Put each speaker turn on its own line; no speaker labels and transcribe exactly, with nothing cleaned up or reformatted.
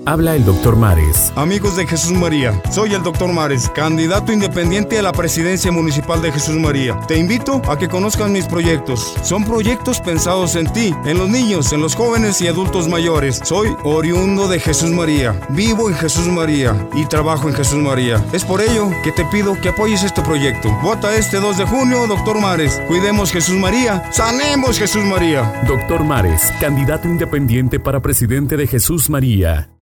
Habla el doctor Mares.
Amigos de Jesús María, soy el doctor Mares, candidato independiente a la presidencia municipal de Jesús María. Te invito a que conozcan mis proyectos. Son proyectos pensados en ti, en los niños, en los jóvenes y adultos mayores. Soy oriundo de Jesús María, vivo en Jesús María y trabajo en Jesús María. Es por ello que te pido que apoyes este proyecto. Vota este dos de junio, doctor Mares. Cuidemos Jesús María, sanemos Jesús María.
Doctor Mares, candidato independiente para presidente de Jesús María.